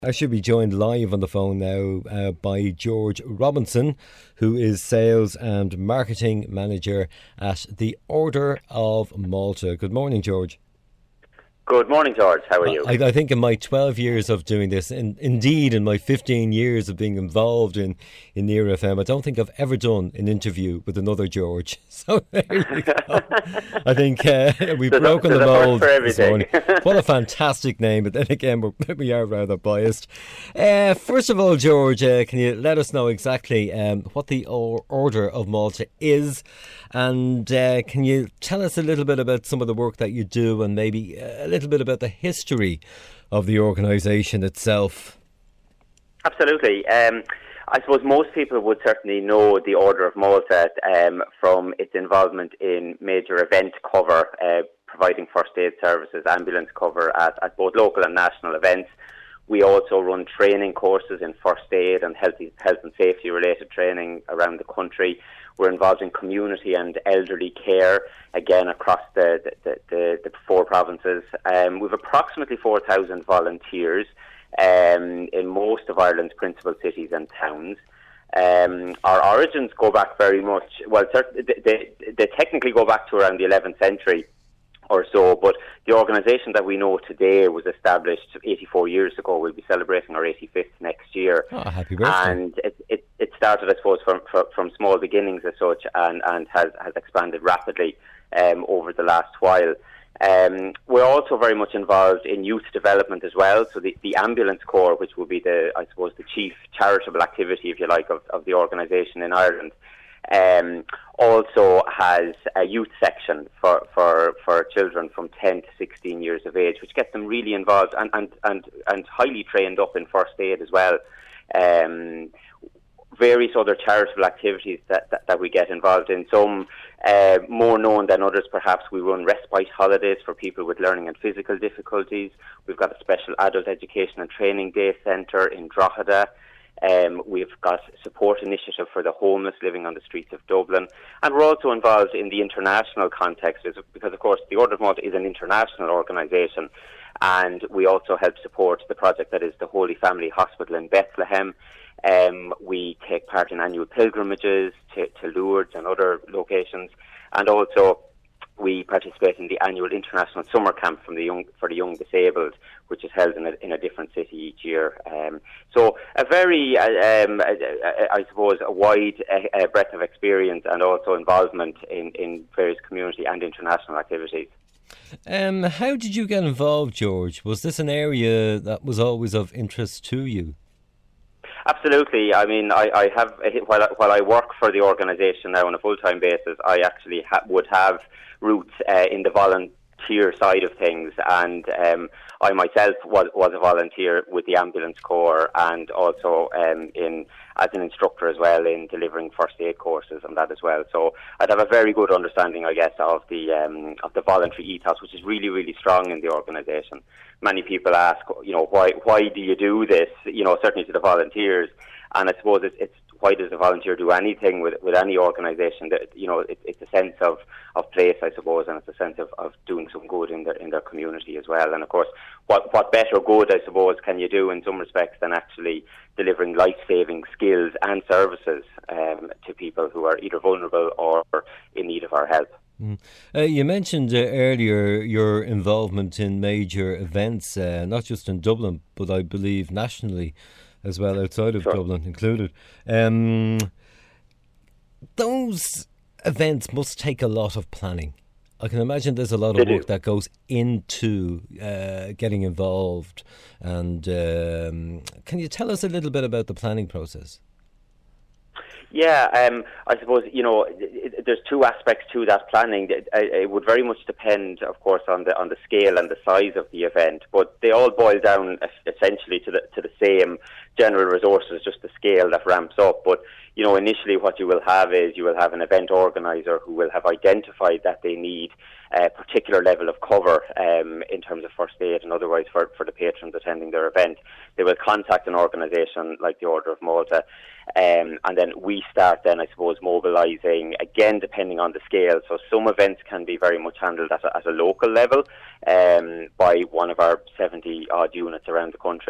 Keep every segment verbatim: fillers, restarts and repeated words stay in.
I should be joined live on the phone now uh, by George Robinson, who is Sales and Marketing Manager at the Order of Malta. Good morning, George. Good morning, George. How are you? I, I think in my twelve years of doing this, and indeed in my fifteen years of being involved in, in Near F M, I don't think I've ever done an interview with another George. So there you go. I think uh, we've there's broken a, the mould this everything. morning. What a fantastic name, but then again, we're, we are rather biased. Uh, first of all, George, uh, can you let us know exactly um, what the or- Order of Malta is? And uh, can you tell us a little bit about some of the work that you do and maybe a little bit about the history of the organisation itself? Absolutely. Um, I suppose most people would certainly know the Order of Malta um, from its involvement in major event cover, uh, providing first aid services, ambulance cover at, at both local and national events. We also run training courses in first aid and health, health and safety related training around the country. We're involved in community and elderly care, again, across the, the, the, the four provinces. Um, we have approximately four thousand volunteers um, in most of Ireland's principal cities and towns. Um, our origins go back very much, well, they, they, they technically go back to around the eleventh century or so, but the organisation that we know today was established eighty-four years ago. We'll be celebrating our eighty-fifth next year. Oh, happy birthday. And it, it, it started, I suppose, from, from, from small beginnings as such, and, and has, has expanded rapidly um, over the last while. Um, we're also very much involved in youth development as well. So the, the Ambulance Corps, which will be the, I suppose, the chief charitable activity, if you like, of, of the organisation in Ireland, Um, also has a youth section for, for, for children from ten to sixteen years of age, which gets them really involved and, and, and, and highly trained up in first aid as well. Um, various other charitable activities that, that, that we get involved in. Some uh, more known than others, perhaps. We run respite holidays for people with learning and physical difficulties. We've got a special adult education and training day centre in Drogheda. Um, we've got support initiative for the homeless living on the streets of Dublin, and we're also involved in the international context because, of course, the Order of Malta is an international organisation, and we also help support the project that is the Holy Family Hospital in Bethlehem. Um, we take part in annual pilgrimages to, to Lourdes and other locations, and also we participate in the annual international summer camp from the young, for the young disabled, which is held in a, in a different city each year. Um, so a very, uh, um, uh, I suppose, a wide uh, breadth of experience and also involvement in, in various community and international activities. Um, how did you get involved, George? Was this an area that was always of interest to you? Absolutely. I mean, I, I have, while I, while I work for the organisation now on a full-time basis, I actually ha- would have roots uh, in the volunteer side of things, and um, I myself was, was a volunteer with the Ambulance Corps and also um, in as an instructor as well in delivering first aid courses and that as well. So I'd have a very good understanding, I guess, of the um, of the voluntary ethos, which is really, really strong in the organisation. Many people ask, you know, why why do you do this? You know, certainly to the volunteers, and I suppose it's, it's why does a volunteer do anything with with any organisation? That, you know, it, it's a sense of, of place, I suppose, and it's a sense of, of doing some good in their in their community as well. And of course, what what better good, I suppose, can you do in some respects than actually delivering life-saving skills and services um, to people who are either vulnerable or in need of our help. Mm. Uh, you mentioned uh, earlier your involvement in major events, uh, not just in Dublin, but I believe nationally as well, outside of Sure. Dublin included. Um, those events must take a lot of planning. I can imagine there's a lot of They work do. that goes into uh, getting involved. And um, can you tell us a little bit about the planning process? Yeah, um, I suppose, you know, it, it, there's two aspects to that planning. It, it would very much depend, of course, on the on the scale and the size of the event, but they all boil down essentially to the to the same general resources, just the scale that ramps up. But, you know, initially what you will have is you will have an event organiser who will have identified that they need a particular level of cover um, in terms of first aid and otherwise for, for the patrons attending their event. They will contact an organisation like the Order of Malta, um, and then we start then, I suppose, mobilising, again, depending on the scale. So some events can be very much handled at a, at a local level um, by one of our seventy odd units around the country.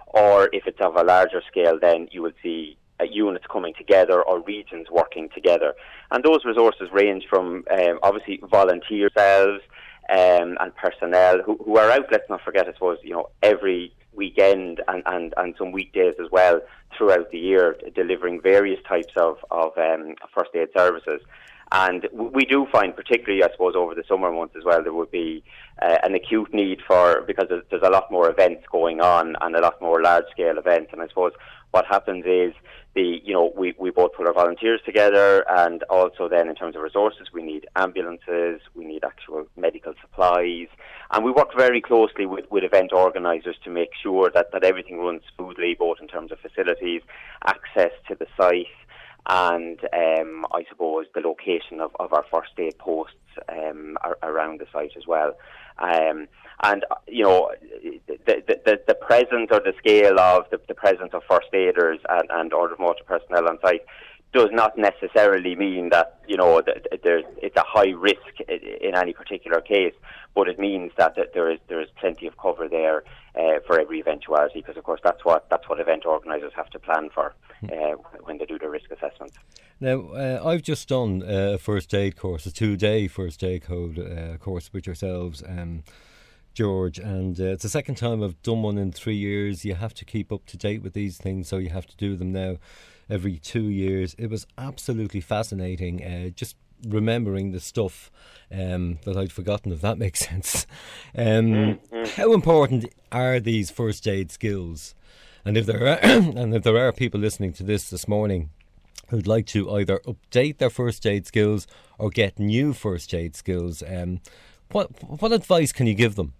or if it's of a larger scale, then you will see uh, units coming together or regions working together. And those resources range from um, obviously volunteer cells um, and personnel who, who are out, let's not forget, I suppose, you know, every weekend and, and, and some weekdays as well throughout the year, delivering various types of, of um, first aid services. And we do find, particularly, I suppose, over the summer months as well, there would be uh, an acute need for, because there's, there's a lot more events going on and a lot more large-scale events. And I suppose what happens is, the you know, we, we both put our volunteers together, and also then in terms of resources, we need ambulances, we need actual medical supplies, and we work very closely with, with event organisers to make sure that, that everything runs smoothly, both in terms of facilities, access to the site, and um, I suppose the location of, of our first aid posts um, are, around the site as well. Um, and, you know, the, the, the presence or the scale of the, the presence of first aiders and, and order of motor personnel on site does not necessarily mean that, you know, that there's, it's a high risk in any particular case, but it means that, that there is there is plenty of cover there uh, for every eventuality, because of course that's what that's what event organisers have to plan for uh, when they do their risk assessments. Now, uh, I've just done a first aid course, a two-day first aid code uh, course with yourselves, um, George, and uh, it's the second time I've done one in three years. You have to keep up to date with these things, so you have to do them now every two years. It was absolutely fascinating, uh, just remembering the stuff um, that I'd forgotten, if that makes sense. Um, mm-hmm. How important are these first aid skills? And if there are, and if there are people listening to this this morning who'd like to either update their first aid skills or get new first aid skills, um, what what advice can you give them?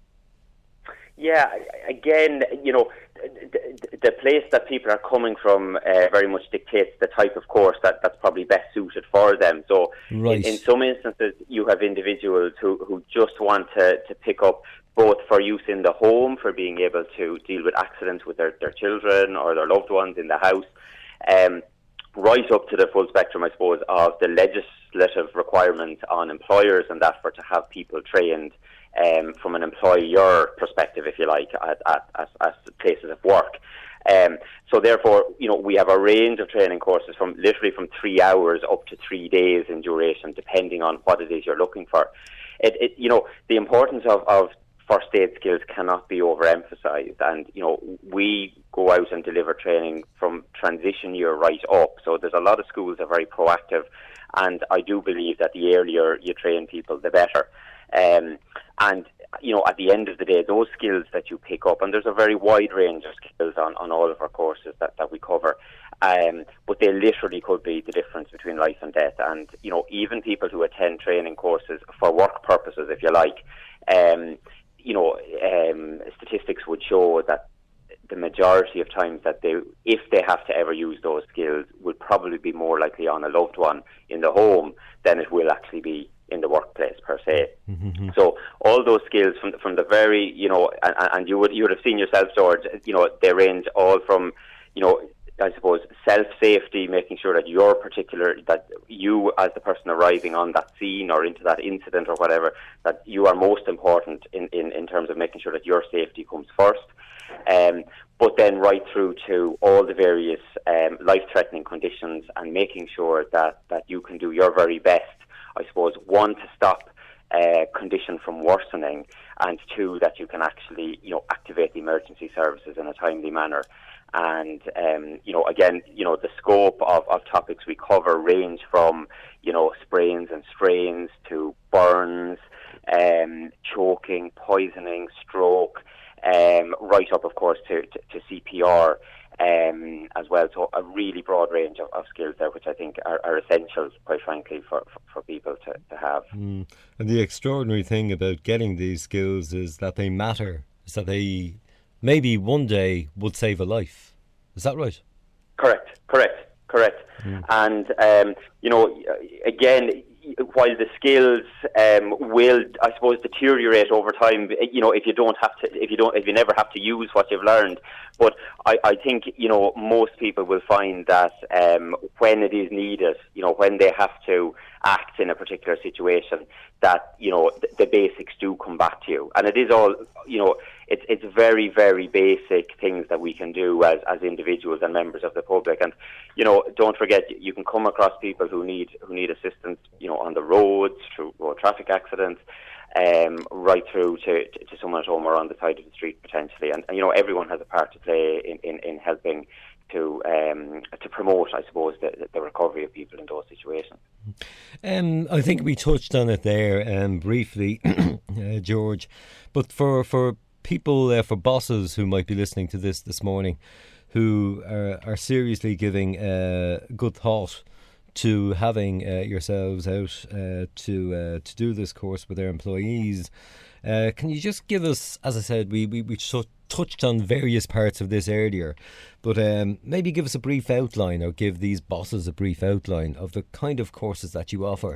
Yeah, again, you know, the, the place that people are coming from uh, very much dictates the type of course that, that's probably best suited for them. So right. in, in some instances, you have individuals who, who just want to, to pick up both for use in the home, for being able to deal with accidents with their, their children or their loved ones in the house, um, right up to the full spectrum, I suppose, of the legislative requirements on employers and that, for to have people trained Um, from an employer perspective, if you like, at, at, at, at places of work. Um, so therefore, you know, we have a range of training courses from literally from three hours up to three days in duration, depending on what it is you're looking for. It, it you know, the importance of, of first aid skills cannot be overemphasized. And, you know, we go out and deliver training from transition year right up. So there's a lot of schools that are very proactive. And I do believe that the earlier you train people, the better. Um, and, you know, at the end of the day, those skills that you pick up, and there's a very wide range of skills on, on all of our courses that, that we cover, um, but they literally could be the difference between life and death. And, you know, even people who attend training courses for work purposes, if you like, um, you know, um, statistics would show that the majority of times that they, if they have to ever use those skills, would probably be more likely on a loved one in the home than it will actually be in the workplace per se. Mm-hmm. So all those skills from from the very, you know, and, and you would you would have seen yourself, George, you know, they range all from, you know, I suppose self-safety, making sure that your particular, that you as the person arriving on that scene or into that incident or whatever, that you are most important in, in, in terms of making sure that your safety comes first. Um, but then right through to all the various um, life-threatening conditions, and making sure that, that you can do your very best, I suppose, one, to stop uh, condition from worsening, and two, that you can actually, you know, activate the emergency services in a timely manner. And, um, you know, again, you know, the scope of, of topics we cover range from, you know, sprains and strains to burns, um, choking, poisoning, stroke, um, right up, of course, to, to, to C P R um, as well. So a really broad range of, of skills there, which I think are, are essentials, quite frankly, for, for, for people to, to have. Mm. And the extraordinary thing about getting these skills is that they matter, is that they maybe one day would save a life. Is that right? Correct, correct, correct. Mm. And, um, you know, again, while the skills um, will, I suppose, deteriorate over time, you know, if you don't have to, if you don't, if you never have to use what you've learned. But I, I think, you know, most people will find that um, when it is needed, you know, when they have to act in a particular situation, that, you know, the, the basics do come back to you. And it is all, you know, it's it's very, very basic things that we can do as, as individuals and members of the public. And, you know, don't forget, you can come across people who need who need assistance, you know, on the roads, through road traffic accidents, um, right through to, to, to someone at home or on the side of the street potentially. And, and you know, everyone has a part to play in, in, in helping to um, to promote, I suppose, the, the recovery of people in those situations. Um, I think we touched on it there um, briefly, uh, George, but for for people, uh, for bosses who might be listening to this this morning, who are, are seriously giving uh, good thought to having uh, yourselves out uh, to uh, to do this course with their employees, uh, can you just give us, as I said, we we, we so touched on various parts of this earlier, but um, maybe give us a brief outline, or give these bosses a brief outline of the kind of courses that you offer.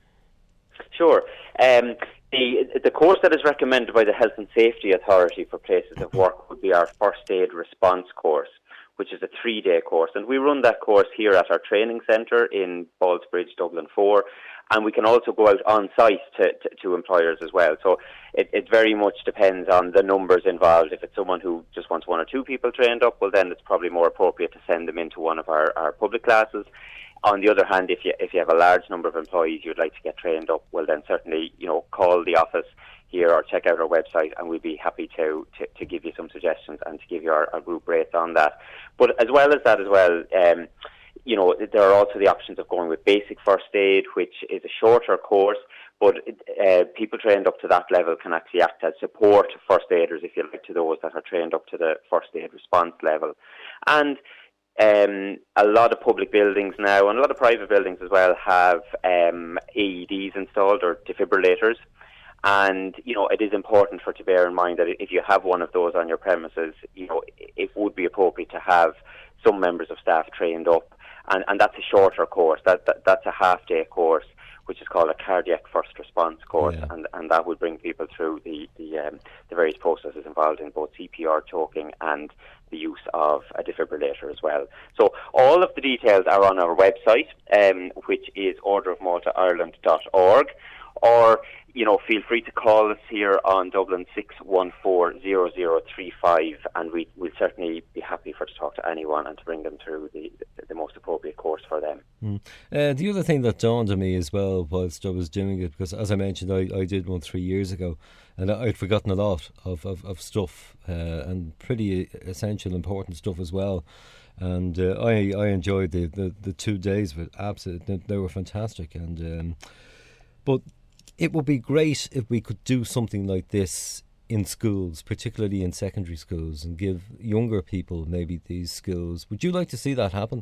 Sure. Um, the the course that is recommended by the Health and Safety Authority for places of work would be our First Aid Response course, which is a three-day course. And we run that course here at our training centre in Ballsbridge, Dublin four. And we can also go out on site to, to, to employers as well. So it, it very much depends on the numbers involved. If it's someone who just wants one or two people trained up, well, then it's probably more appropriate to send them into one of our, our public classes. On the other hand, if you if you have a large number of employees you'd like to get trained up, well, then certainly, you know, call the office here or check out our website, and we'll be happy to, to, to give you some suggestions and to give you our, our group rates on that. But as well as that as well, um, you know, there are also the options of going with basic first aid, which is a shorter course, but uh, people trained up to that level can actually act as support first aiders, if you like, to those that are trained up to the first aid response level. And um, a lot of public buildings now, and a lot of private buildings as well, have um, A E Ds installed, or defibrillators. And, you know, it is important for to bear in mind that if you have one of those on your premises, you know, it would be appropriate to have some members of staff trained up. And, and that's a shorter course. That, that That's a half-day course, which is called a cardiac first response course. Yeah. And, and that would bring people through the, the, um, the various processes involved in both C P R, choking, and the use of a defibrillator as well. So all of the details are on our website, um, which is order of malta ireland dot org. Or, you know, feel free to call us here on Dublin six one four zero zero three five, and we will certainly be happy for to talk to anyone and to bring them through the, the, the most appropriate course for them. Mm. Uh, the other thing that dawned on me as well whilst I was doing it, because as I mentioned, I, I did one three years ago, and I'd forgotten a lot of, of, of stuff, uh, and pretty essential, important stuff as well. And uh, I I enjoyed the, the, the two days of it. Absolutely, they were fantastic. And um, but it would be great if we could do something like this in schools, particularly in secondary schools, and give younger people maybe these skills. Would you like to see that happen?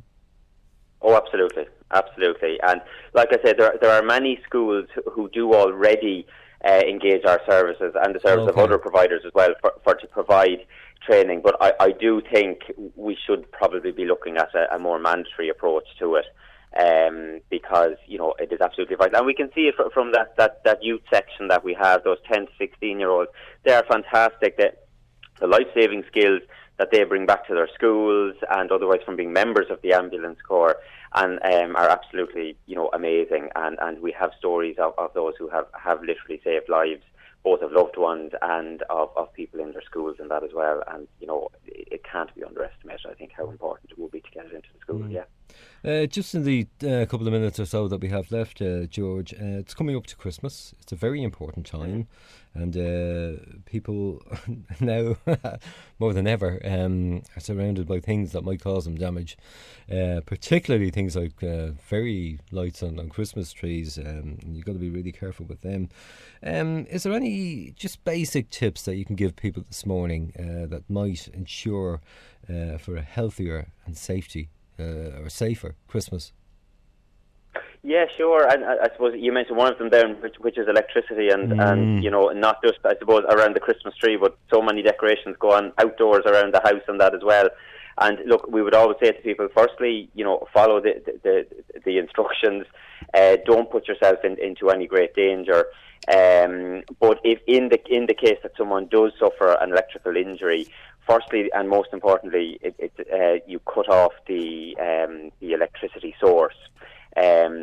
Oh, absolutely, absolutely. And like I said, there there are many schools who do already uh, engage our services and the service okay. of other providers as well for, for to provide training. But I, I do think we should probably be looking at a, a more mandatory approach to it. Um, because, you know, it is absolutely vital. And we can see it fr- from that, that, that youth section that we have, those ten to sixteen year olds. They are fantastic. They, the life-saving skills that they bring back to their schools and otherwise from being members of the ambulance corps and um, are absolutely, you know, amazing. And, and we have stories of, of those who have, have literally saved lives, both of loved ones and of, of people in their schools and that as well. And, you know, it, it can't be underestimated, I think, how important it will be to get it into the schools, mm. yeah. Uh, just in the uh, couple of minutes or so that we have left, uh, George, uh, it's coming up to Christmas. It's a very important time, and uh, people now, more than ever, um, are surrounded by things that might cause them damage, uh, particularly things like uh, fairy lights on, on Christmas trees. Um, you've got to be really careful with them. Um, is there any just basic tips that you can give people this morning uh, that might ensure uh, for a healthier and safety Uh, or safer Christmas? Yeah, sure. And I, I suppose you mentioned one of them there, which, which is electricity, and, mm. and you know, not just I suppose around the Christmas tree, but so many decorations go on outdoors around the house and that as well. And look, we would always say to people, firstly, you know, follow the the, the, the instructions. Uh, don't put yourself in, into any great danger. Um, but if in the in the case that someone does suffer an electrical injury, firstly and most importantly, it, it, uh, you cut off the um, the electricity source. Um,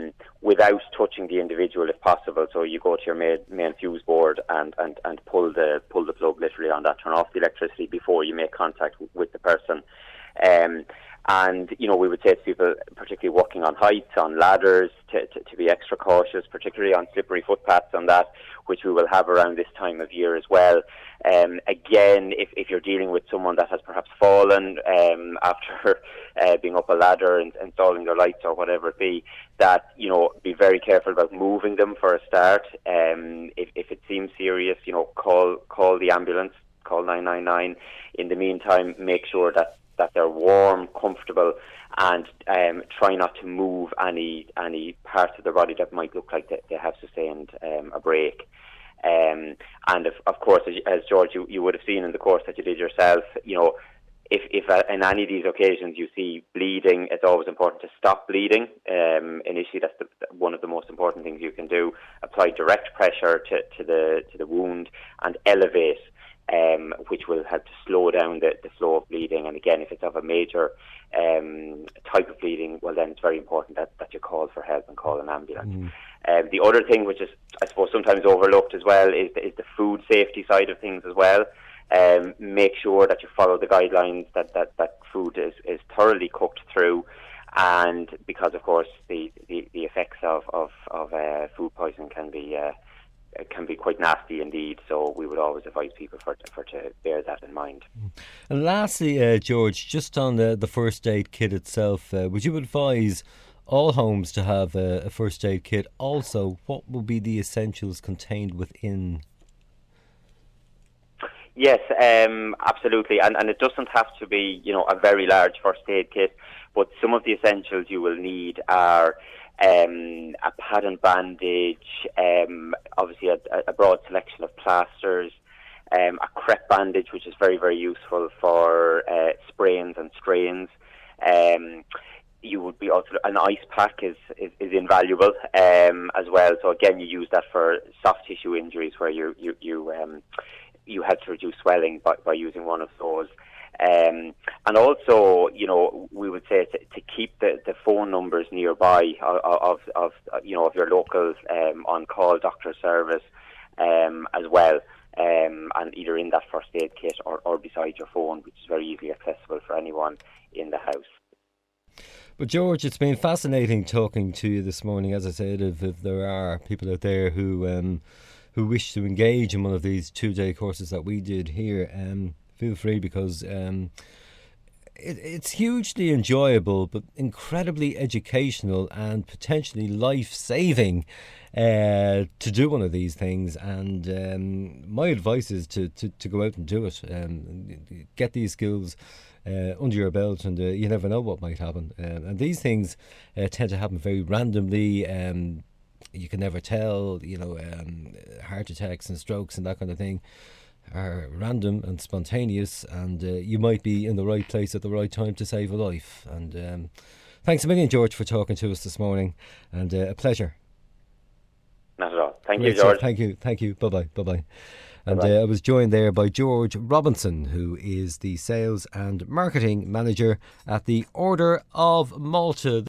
without touching the individual if possible. So you go to your main, main fuse board and, and, and pull the pull the plug literally on that, turn off the electricity before you make contact w- with the person. Um, and, you know, we would say to people, particularly walking on heights, on ladders, to, to, to be extra cautious, particularly on slippery footpaths on that, which we will have around this time of year as well. Um, again, if, if you're dealing with someone that has perhaps fallen um, after uh, being up a ladder and installing their lights or whatever it be, that, you know, be very careful about moving them for a start. Um, if, if it seems serious, you know, call call the ambulance, call nine nine nine. In the meantime, make sure that that they're warm, comfortable, and um, try not to move any any parts of their body that might look like they, they have sustained um, a break. Um, and if, of course, as, as George, you, you would have seen in the course that you did yourself, you know, if, if uh, in any of these occasions you see bleeding, it's always important to stop bleeding. Um, initially, that's the, one of the most important things you can do. Apply direct pressure to, to the to the wound and elevate. Um, which will help to slow down the, the flow of bleeding. And again, if it's of a major um, type of bleeding, well, then it's very important that, that you call for help and call an ambulance. Mm. Um, the other thing, which is, I suppose, sometimes overlooked as well, is the, is the food safety side of things as well. Um, make sure that you follow the guidelines, that, that, that food is, is thoroughly cooked through. And because, of course, the, the, the effects of, of, of uh, food poisoning can be... Uh, It can be quite nasty indeed, so we would always advise people for for to bear that in mind. And lastly, uh, George, just on the, the first aid kit itself, uh, would you advise all homes to have a, a first aid kit? Also, what will be the essentials contained within? Yes, um, absolutely, and and it doesn't have to be, you know, a very large first aid kit, but some of the essentials you will need are Um, a pad and bandage, um, obviously a, a broad selection of plasters, um, a crepe bandage, which is very, very useful for uh, sprains and strains. Um, you would be also, an ice pack is, is, is invaluable um, as well. So again, you use that for soft tissue injuries where you you you um, you help to reduce swelling by, by using one of those. Um, and also, you know, we would say to, to keep the, the phone numbers nearby of, of, of you know, of your local um, on-call doctor service um, as well, um, and either in that first aid kit or, or beside your phone, which is very easily accessible for anyone in the house. But George, it's been fascinating talking to you this morning. As I said, if, if there are people out there who um, who wish to engage in one of these two-day courses that we did here, um, feel free, because um, it, it's hugely enjoyable but incredibly educational and potentially life-saving uh, to do one of these things. And um, my advice is to, to, to go out and do it. Um, get these skills uh, under your belt, and uh, you never know what might happen. Uh, and these things uh, tend to happen very randomly. Um, you can never tell, you know, um, heart attacks and strokes and that kind of thing are random and spontaneous, and uh, you might be in the right place at the right time to save a life. And um, thanks a million, George, for talking to us this morning, and uh, a pleasure. Not at all. Thank Great you, George. Stuff. Thank you, thank you. Bye-bye, bye-bye. And uh, I was joined there by George Robinson, who is the Sales and Marketing Manager at the Order of Malta.